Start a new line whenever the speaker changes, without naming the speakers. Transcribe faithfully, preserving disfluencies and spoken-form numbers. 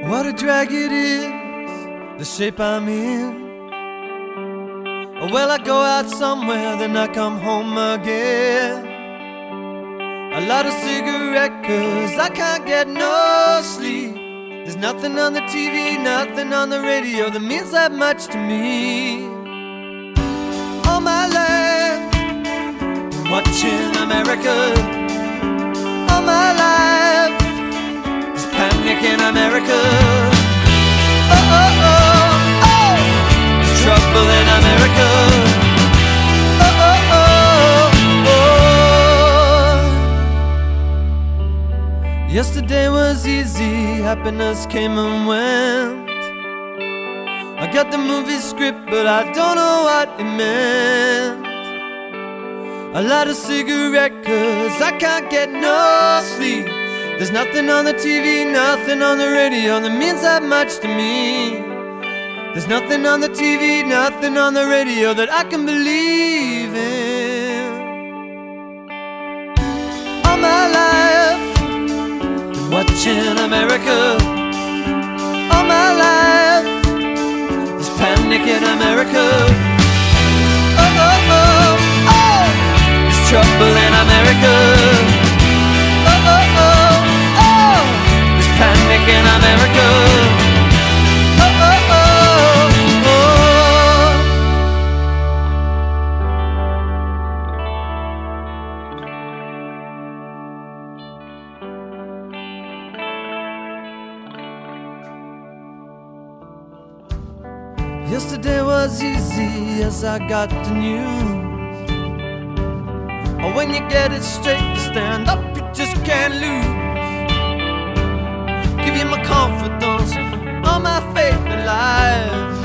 What a drag it is, the shape I'm in. Well, I go out somewhere, then I come home again. A lot of cigarette, cause I can't get no sleep. There's nothing on the T V, nothing on the radio that means that much to me. All my life, watching America. All my life, there's panic in America. Oh, oh, oh, oh, there's trouble in America. Oh, oh, oh, oh. Yesterday was easy, happiness came and went. I got the movie script, but I don't know what it meant. A lot of cigarette, cause I can't get no sleep. There's nothing on the T V, nothing on the radio that means that much to me. There's nothing on the T V, nothing on the radio that I can believe in. All my life, watching America. All my life, there's panic in America. Oh, oh, oh, oh, there's trouble in America. Oh, oh, oh, oh, there's panic in America. Oh, oh, oh, yesterday was easy as I got the news. Or when you get it straight, you stand up, you just can't lose. Give you my confidence, all my faith in life.